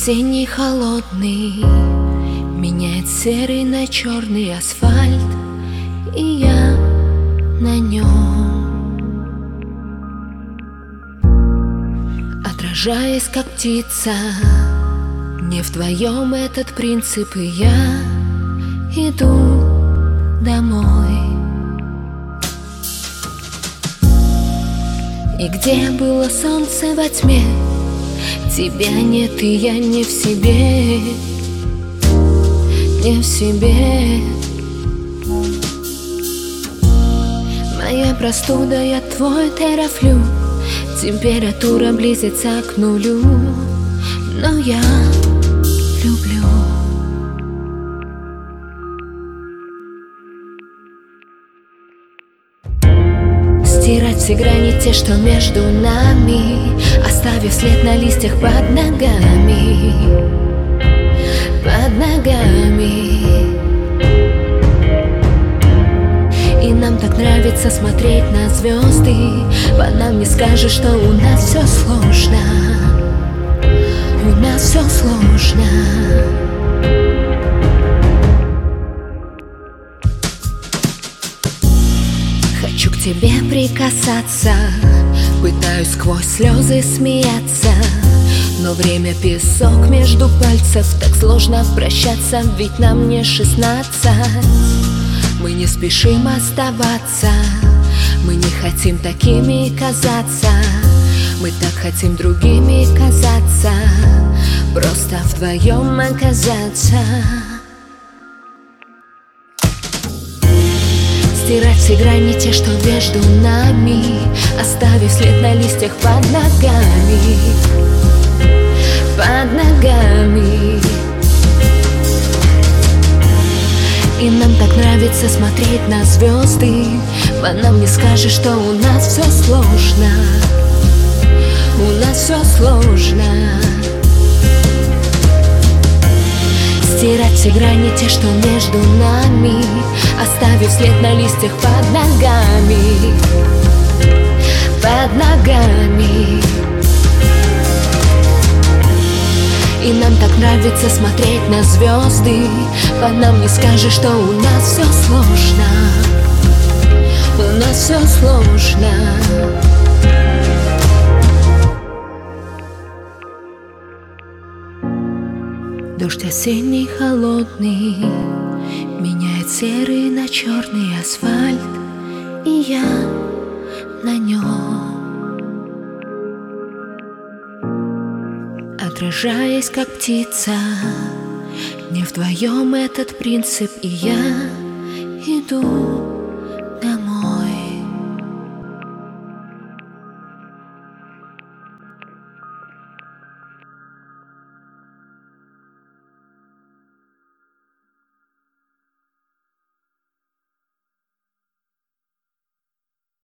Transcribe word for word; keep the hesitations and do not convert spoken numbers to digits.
осенний холодный меняет серый на черный асфальт, и я на нем, отражаясь как птица. Не в твоем этот принцип, и я иду домой. И где было солнце во тьме, тебя нет, и я не в себе, не в себе. Моя простуда, я твой терафлю, температура близится к нулю, но я люблю. Стирать все грани, те, что между нами, оставив след на листьях под ногами, под ногами. И нам так нравится смотреть на звезды, по нам не скажешь, что у нас все сложно, у нас все сложно. Хочу к тебе прикасаться, пытаюсь сквозь слезы смеяться, но время песок между пальцев, так сложно прощаться, ведь нам не шестнадцать. Мы не спешим оставаться, мы не хотим такими казаться, мы так хотим другими казаться, просто вдвоем оказаться. Стирать все грани, те, что между нами, оставив след на листьях под ногами, под ногами. И нам так нравится смотреть на звезды, по нам не скажешь, что у нас все сложно, у нас все сложно. Стирать все грани, те, что между нами, оставив след на листьях под ногами, под ногами. И нам так нравится смотреть на звезды, по нам не скажешь, что у нас все сложно, у нас все сложно. Дождь осенний холодный меняет серый на черный асфальт, и я на нем, отражаясь как птица. Не вдвоем этот принцип, и я иду